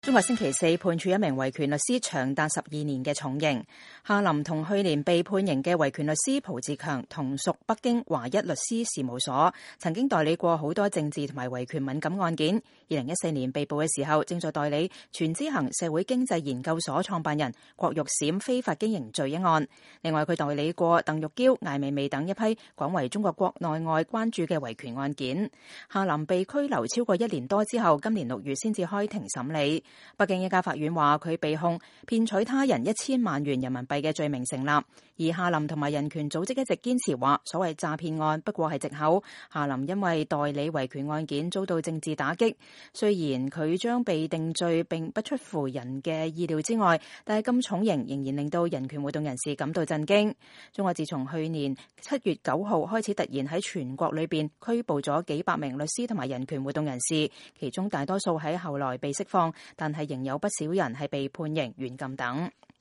中國星期四判處一名維權律師長達12年嘅重刑。夏林同去年被判刑嘅維權律師蒲志強同屬北京華一律師事務所，曾經代理過好多政治同埋維權敏感案件。2014年被捕嘅時候，正在代理全知行社會經濟研究所創辦人郭玉閃非法經營罪一案。另外，佢代理過鄧玉嬌、艾未未等一批廣為中國國內外關注嘅維權案件。夏林被拘留超過1年多之後，今年6月先至開庭審理。北京一家法院話佢被控騙取他人1000萬元人民幣嘅罪名成立，而夏林同埋人權組織一直堅持話所謂詐騙案不過係藉口。夏林因為代理維權案件遭到政治打擊，雖然佢將被定罪並不出乎人嘅意料之外，但係咁重刑仍然令到人權活動人士感到震驚。中國自從去年7月9號開始突然喺全國裏邊拘捕咗幾百名律師同埋人權活動人士，其中大多數喺後來被釋放，但係仍有不少人係被判刑、軟禁等。